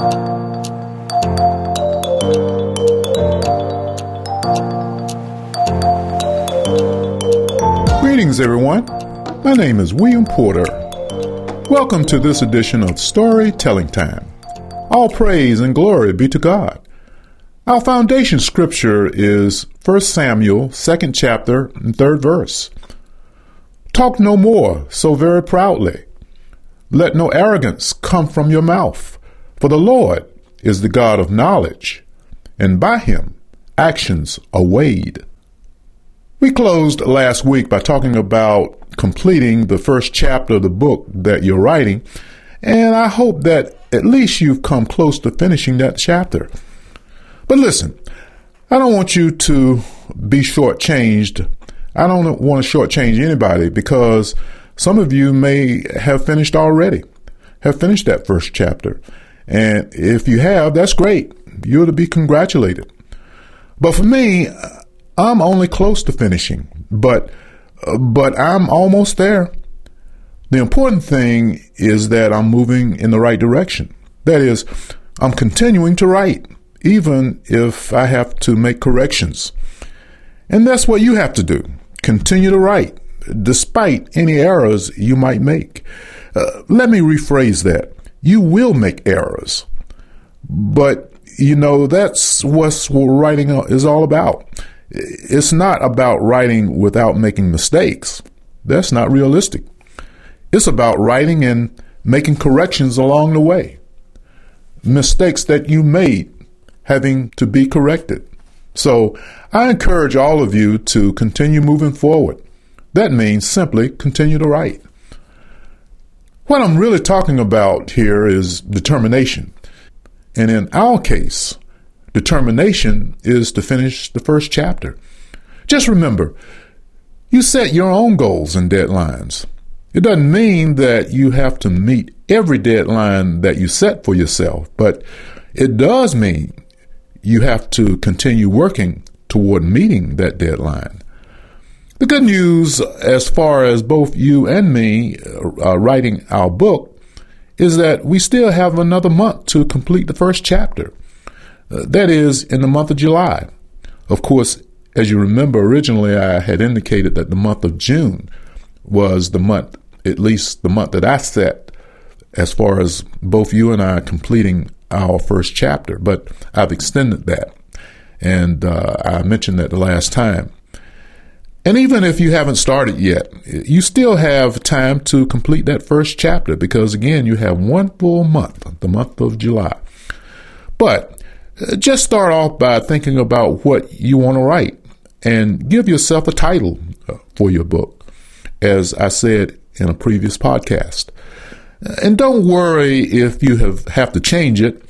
Greetings, everyone. My name is William Porter. Welcome to this edition of Storytelling Time. All praise and glory be to God. Our foundation scripture is 1 Samuel, 2nd chapter, and 3rd verse. Talk no more so very proudly. Let no arrogance come from your mouth, for the Lord is the God of knowledge, and by him actions are weighed. We closed last week by talking about completing the first chapter of the book that you're writing, and I hope that at least you've come close to finishing that chapter. But listen, I don't want you to be shortchanged. I don't want to shortchange anybody, because some of you may have finished already, have finished that first chapter. And if you have, that's great. You're to be congratulated. But for me, I'm only close to finishing, but I'm almost there. The important thing is that I'm moving in the right direction. That is, I'm continuing to write, even if I have to make corrections. And that's what you have to do. Continue to write, despite any errors you might make. Let me rephrase that. You will make errors. But, that's what writing is all about. It's not about writing without making mistakes. That's not realistic. It's about writing and making corrections along the way. Mistakes that you made having to be corrected. So I encourage all of you to continue moving forward. That means simply continue to write. What I'm really talking about here is determination. And in our case, determination is to finish the first chapter. Just remember, you set your own goals and deadlines. It doesn't mean that you have to meet every deadline that you set for yourself, but it does mean you have to continue working toward meeting that deadline. The good news, as far as both you and me writing our book, is that we still have another month to complete the first chapter. That is, in the month of July. Of course, as you remember, originally I had indicated that the month of June was the month, at least the month that I set, as far as both you and I completing our first chapter. But I've extended that, and I mentioned that the last time. And even if you haven't started yet, you still have time to complete that first chapter, because again, you have one full month, the month of July. But just start off by thinking about what you want to write and give yourself a title for your book, as I said in a previous podcast. And don't worry if you have to change it.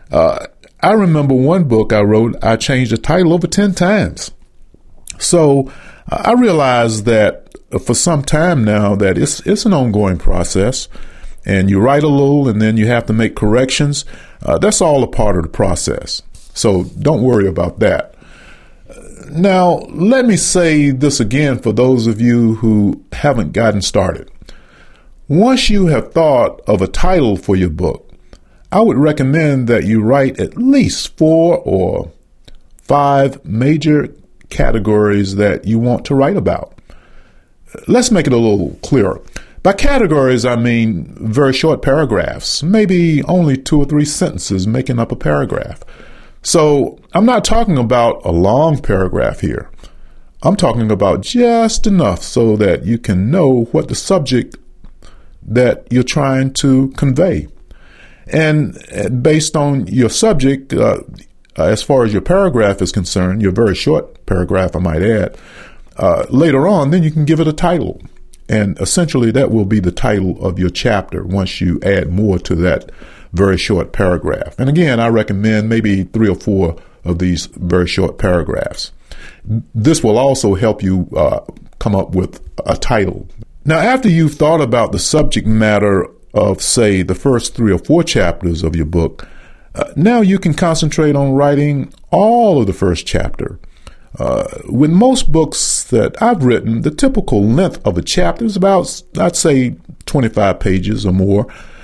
I remember one book I wrote, I changed the title over 10 times. So I realized that for some time now that it's an ongoing process, and you write a little and then you have to make corrections. That's all a part of the process. So don't worry about that. Now, let me say this again for those of you who haven't gotten started. Once you have thought of a title for your book, I would recommend that you write at least 4 or 5 major categories that you want to write about. Let's make it a little clearer. By categories, I mean very short paragraphs, maybe only 2 or 3 sentences making up a paragraph. So I'm not talking about a long paragraph here. I'm talking about just enough so that you can know what the subject that you're trying to convey. And based on your subject, as far as your paragraph is concerned, your very short paragraph, I might add, later on, then you can give it a title. And essentially that will be the title of your chapter once you add more to that very short paragraph. And again, I recommend maybe 3 or 4 of these very short paragraphs. This will also help you come up with a title. Now, after you've thought about the subject matter of, say, the first 3 or 4 chapters of your book, now you can concentrate on writing all of the first chapter. With most books that I've written, the typical length of a chapter is about, I'd say, 25 pages or more.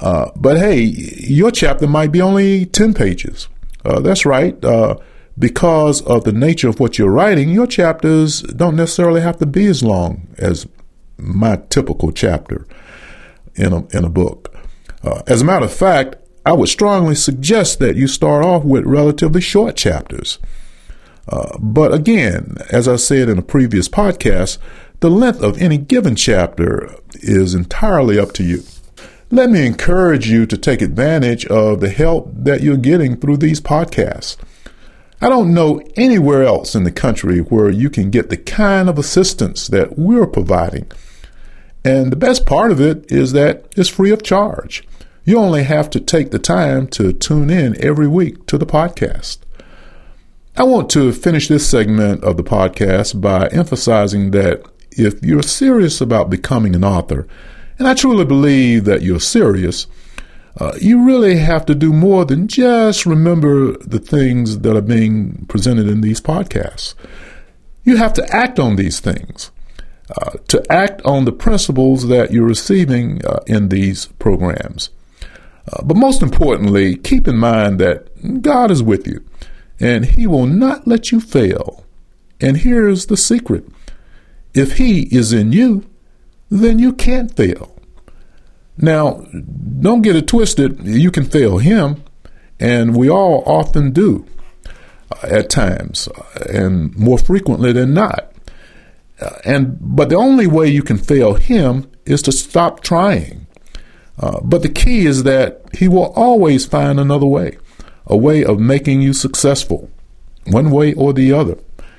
But hey, your chapter might be only 10 pages. That's right. Because of the nature of what you're writing, your chapters don't necessarily have to be as long as my typical chapter in a book. As a matter of fact, I would strongly suggest that you start off with relatively short chapters. But again, as I said in a previous podcast, the length of any given chapter is entirely up to you. Let me encourage you to take advantage of the help that you're getting through these podcasts. I don't know anywhere else in the country where you can get the kind of assistance that we're providing. And the best part of it is that it's free of charge. You only have to take the time to tune in every week to the podcast. I want to finish this segment of the podcast by emphasizing that if you're serious about becoming an author, and I truly believe that you're serious, you really have to do more than just remember the things that are being presented in these podcasts. You have to act on these things, to act on the principles that you're receiving in these programs. But most importantly, keep in mind that God is with you, and He will not let you fail. And here's the secret. If He is in you, then you can't fail. Now, don't get it twisted. You can fail Him, and we all often do at times, and more frequently than not. But the only way you can fail Him is to stop trying. But the key is that He will always find another way, a way of making you successful, one way or the other.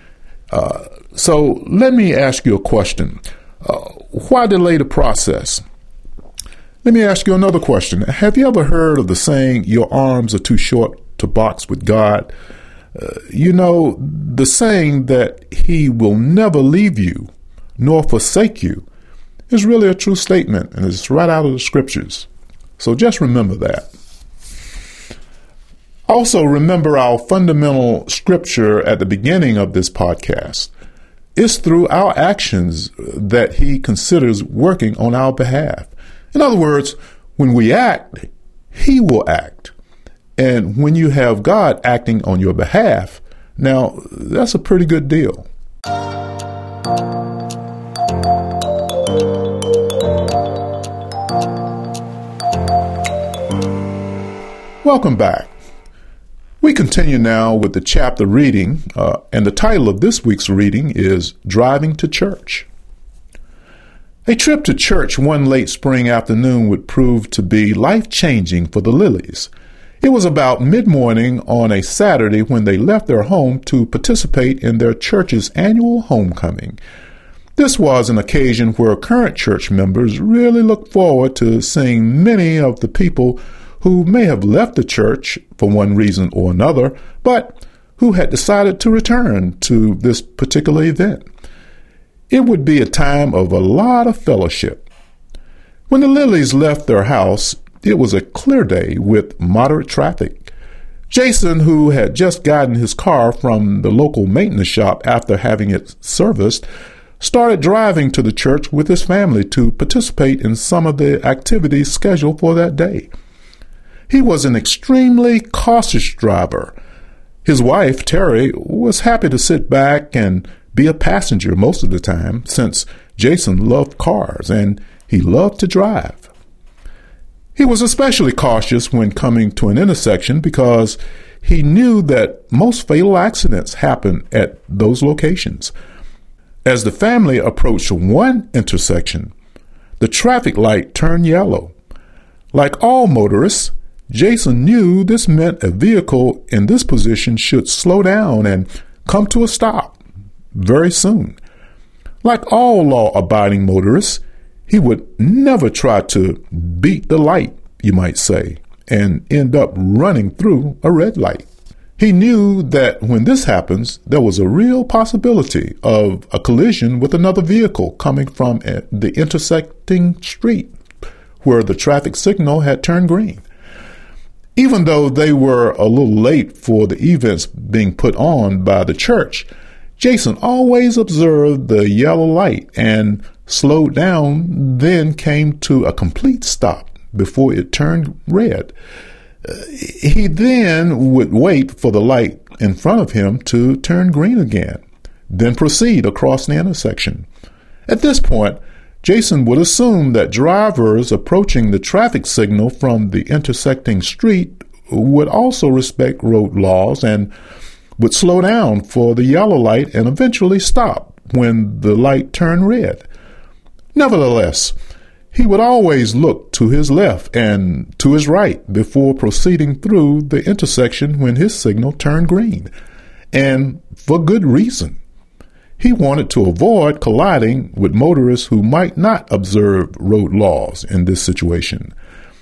So let me ask you a question. Why delay the process? Let me ask you another question. Have you ever heard of the saying, your arms are too short to box with God? The saying that He will never leave you nor forsake you is really a true statement, and it's right out of the scriptures. So just remember that. Also, remember our fundamental scripture at the beginning of this podcast. It's through our actions that He considers working on our behalf. In other words, when we act, He will act. And when you have God acting on your behalf, now that's a pretty good deal. Welcome back. We continue now with the chapter reading, and the title of this week's reading is Driving to Church. A trip to church one late spring afternoon would prove to be life-changing for the Lilleys. It was about mid-morning on a Saturday when they left their home to participate in their church's annual homecoming. This was an occasion where current church members really looked forward to seeing many of the people who may have left the church for one reason or another, but who had decided to return to this particular event. It would be a time of a lot of fellowship. When the Lilleys left their house, it was a clear day with moderate traffic. Jason, who had just gotten his car from the local maintenance shop after having it serviced, started driving to the church with his family to participate in some of the activities scheduled for that day. He was an extremely cautious driver. His wife, Terry, was happy to sit back and be a passenger most of the time, since Jason loved cars and he loved to drive. He was especially cautious when coming to an intersection because he knew that most fatal accidents happen at those locations. As the family approached one intersection, the traffic light turned yellow. Like all motorists, Jason knew this meant a vehicle in this position should slow down and come to a stop very soon. Like all law-abiding motorists, he would never try to beat the light, you might say, and end up running through a red light. He knew that when this happens, there was a real possibility of a collision with another vehicle coming from the intersecting street where the traffic signal had turned green. Even though they were a little late for the events being put on by the church, Jason always observed the yellow light and slowed down, then came to a complete stop before it turned red. He then would wait for the light in front of him to turn green again, then proceed across the intersection. At this point, Jason would assume that drivers approaching the traffic signal from the intersecting street would also respect road laws and would slow down for the yellow light and eventually stop when the light turned red. Nevertheless, he would always look to his left and to his right before proceeding through the intersection when his signal turned green, and for good reason. He wanted to avoid colliding with motorists who might not observe road laws in this situation.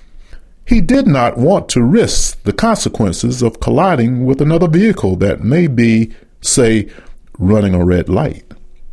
He did not want to risk the consequences of colliding with another vehicle that may be, say, running a red light.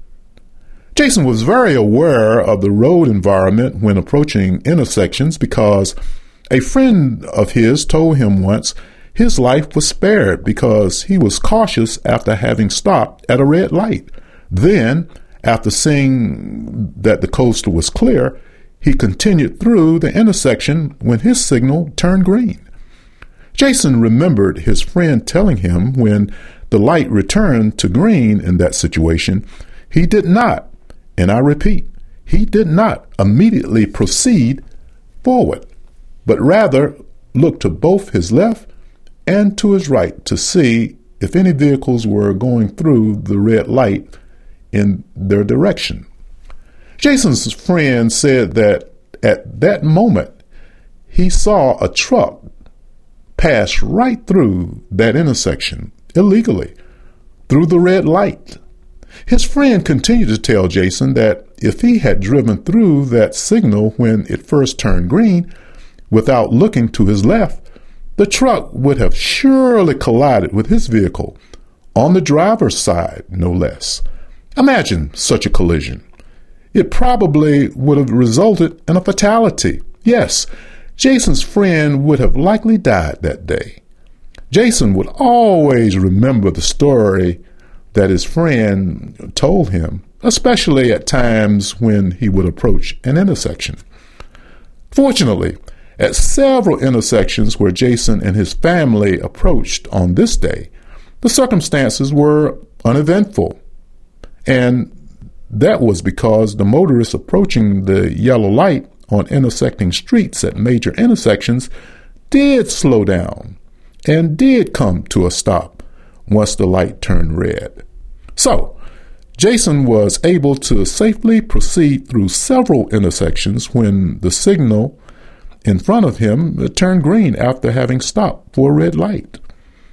Jason was very aware of the road environment when approaching intersections because a friend of his told him once his life was spared because he was cautious after having stopped at a red light. Then, after seeing that the coast was clear, he continued through the intersection when his signal turned green. Jason remembered his friend telling him when the light returned to green in that situation, he did not, and I repeat, he did not immediately proceed forward, but rather looked to both his left and to his right to see if any vehicles were going through the red light in their direction. Jason's friend said that at that moment, he saw a truck pass right through that intersection illegally, through the red light. His friend continued to tell Jason that if he had driven through that signal when it first turned green, without looking to his left, the truck would have surely collided with his vehicle, on the driver's side, no less. Imagine such a collision. It probably would have resulted in a fatality. Yes, Jason's friend would have likely died that day. Jason would always remember the story that his friend told him, especially at times when he would approach an intersection. Fortunately, at several intersections where Jason and his family approached on this day, the circumstances were uneventful. And that was because the motorists approaching the yellow light on intersecting streets at major intersections did slow down and did come to a stop once the light turned red. So, Jason was able to safely proceed through several intersections when the signal in front of him turned green after having stopped for a red light.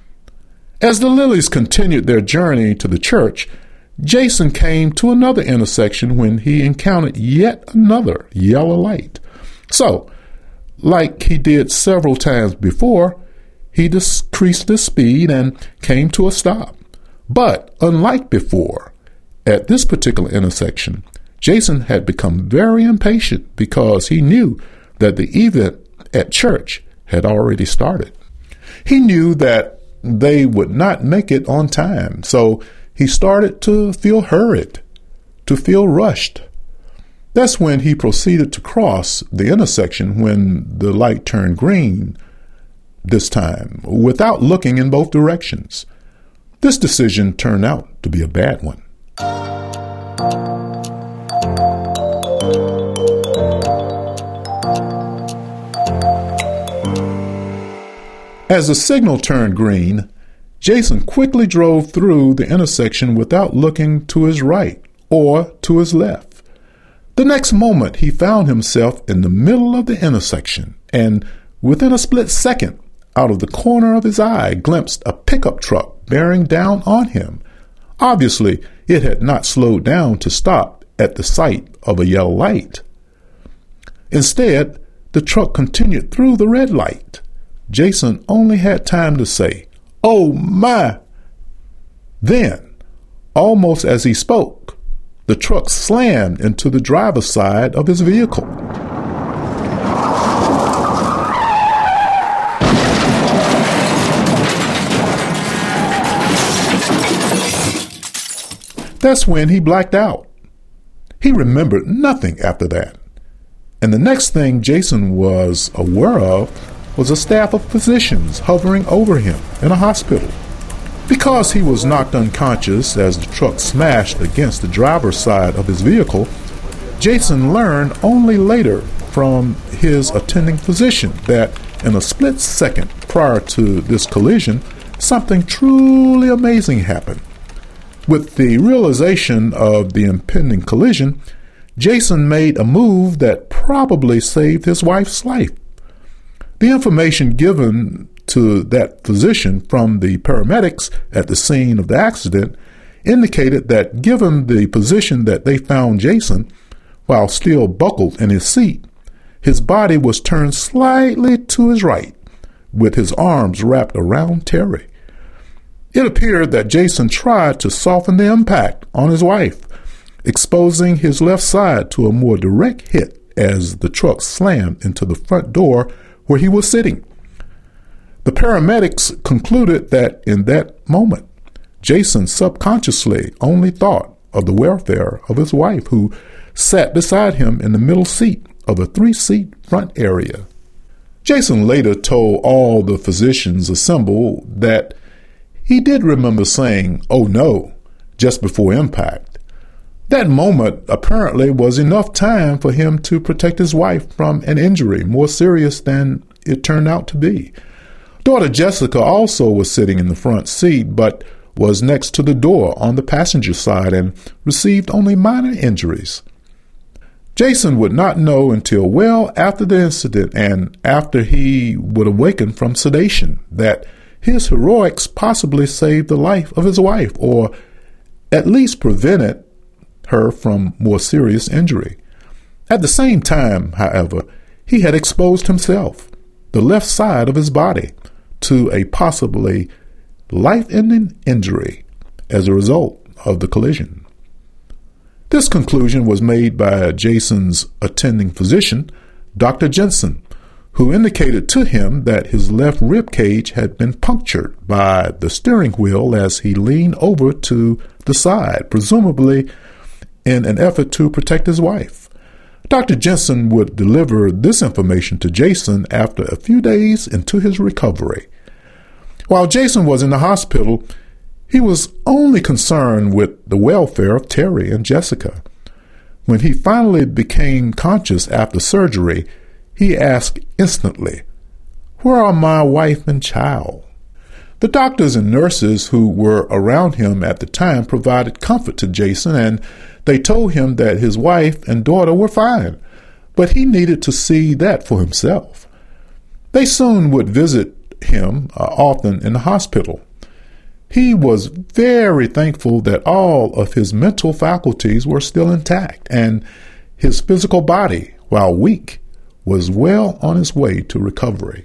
As the Lillys continued their journey to the church, Jason came to another intersection when he encountered yet another yellow light. So, like he did several times before, he decreased his speed and came to a stop. But unlike before, at this particular intersection, Jason had become very impatient because he knew that the event at church had already started. He knew that they would not make it on time, so he started to feel hurried, to feel rushed. That's when he proceeded to cross the intersection when the light turned green this time, without looking in both directions. This decision turned out to be a bad one. As the signal turned green, Jason quickly drove through the intersection without looking to his right or to his left. The next moment, he found himself in the middle of the intersection, and within a split second, out of the corner of his eye, glimpsed a pickup truck bearing down on him. Obviously, it had not slowed down to stop at the sight of a yellow light. Instead, the truck continued through the red light. Jason only had time to say, "Oh my!" Then, almost as he spoke, the truck slammed into the driver's side of his vehicle. That's when he blacked out. He remembered nothing after that. And the next thing Jason was aware of was a staff of physicians hovering over him in a hospital. Because he was knocked unconscious as the truck smashed against the driver's side of his vehicle, Jason learned only later from his attending physician that in a split second prior to this collision, something truly amazing happened. With the realization of the impending collision, Jason made a move that probably saved his wife's life. The information given to that physician from the paramedics at the scene of the accident indicated that given the position that they found Jason, while still buckled in his seat, his body was turned slightly to his right, with his arms wrapped around Terry. It appeared that Jason tried to soften the impact on his wife, exposing his left side to a more direct hit as the truck slammed into the front door where he was sitting. The paramedics concluded that in that moment, Jason subconsciously only thought of the welfare of his wife, who sat beside him in the middle seat of a 3-seat front area. Jason later told all the physicians assembled that he did remember saying, "Oh no," just before impact. That moment apparently was enough time for him to protect his wife from an injury more serious than it turned out to be. Daughter Jessica also was sitting in the front seat, but was next to the door on the passenger side and received only minor injuries. Jason would not know until well after the incident and after he would awaken from sedation that his heroics possibly saved the life of his wife, or at least prevented her from more serious injury. At the same time, however, he had exposed himself, the left side of his body, to a possibly life-ending injury as a result of the collision. This conclusion was made by Jason's attending physician, Dr. Jensen, who indicated to him that his left rib cage had been punctured by the steering wheel as he leaned over to the side, presumably in an effort to protect his wife. Dr. Jensen would deliver this information to Jason after a few days into his recovery. While Jason was in the hospital, he was only concerned with the welfare of Terry and Jessica. When he finally became conscious after surgery, he asked instantly, "Where are my wife and child?" The doctors and nurses who were around him at the time provided comfort to Jason, and they told him that his wife and daughter were fine, but he needed to see that for himself. They soon would visit him often in the hospital. He was very thankful that all of his mental faculties were still intact, and his physical body, while weak, was well on its way to recovery.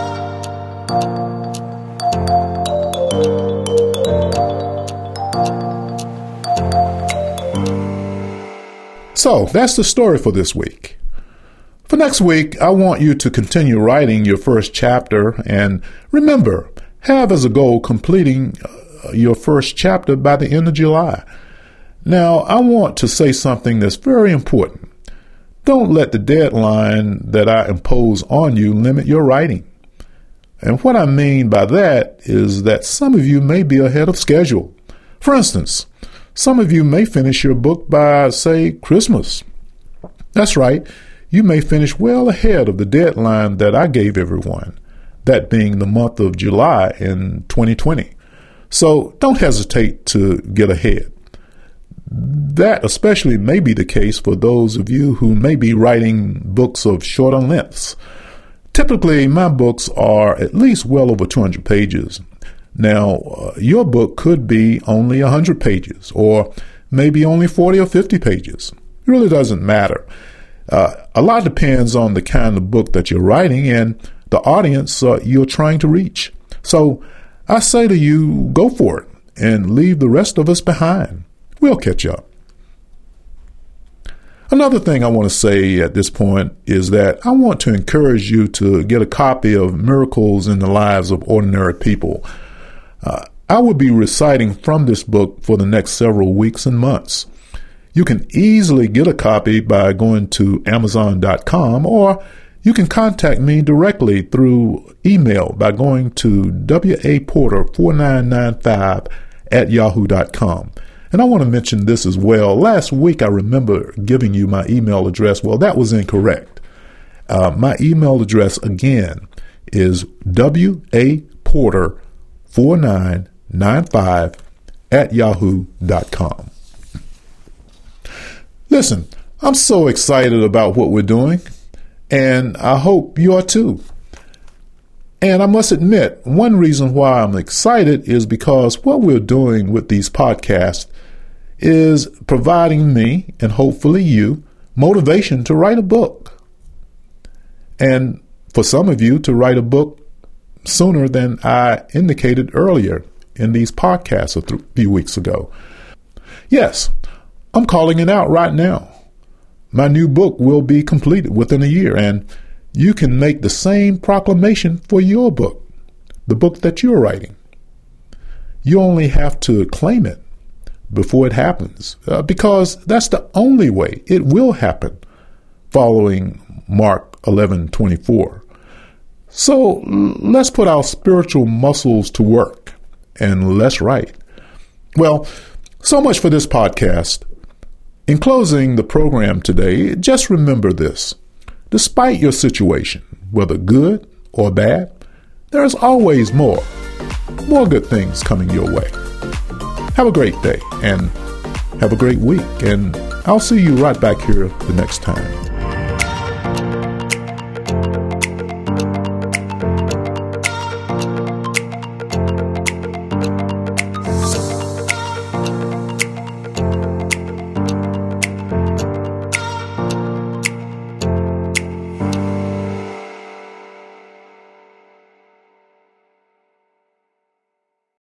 So that's the story for this week. For next week, I want you to continue writing your first chapter, and remember, have as a goal completing your first chapter by the end of July. Now, I want to say something that's very important. Don't let the deadline that I impose on you limit your writing. And what I mean by that is that some of you may be ahead of schedule. For instance, some of you may finish your book by, say, Christmas. That's right. You may finish well ahead of the deadline that I gave everyone, that being the month of July in 2020. So don't hesitate to get ahead. That especially may be the case for those of you who may be writing books of shorter lengths. Typically, my books are at least well over 200 pages. Now, your book could be only 100 pages, or maybe only 40 or 50 pages. It really doesn't matter. A lot depends on the kind of book that you're writing and the audience you're trying to reach. So I say to you, go for it and leave the rest of us behind. We'll catch up. Another thing I want to say at this point is that I want to encourage you to get a copy of Miracles in the Lives of Ordinary People. I will be reciting from this book for the next several weeks and months. You can easily get a copy by going to Amazon.com, or you can contact me directly through email by going to waporter4995@yahoo.com. And I want to mention this as well. Last week, I remember giving you my email address. Well, that was incorrect. My email address, again, is waporter4995@yahoo.com. Listen, I'm so excited about what we're doing, and I hope you are too. And I must admit, one reason why I'm excited is because what we're doing with these podcasts is providing me, and hopefully you, motivation to write a book. And for some of you, to write a book sooner than I indicated earlier in these podcasts a few weeks ago. Yes, I'm calling it out right now. My new book will be completed within a year, and you can make the same proclamation for your book, the book that you're writing. You only have to claim it before it happens, because that's the only way it will happen, following Mark 11:24. So let's put our spiritual muscles to work and let's write. Well, so much for this podcast. In closing the program today, just remember this. Despite your situation, whether good or bad, there is always more good things coming your way. Have a great day and have a great week, and I'll see you right back here the next time.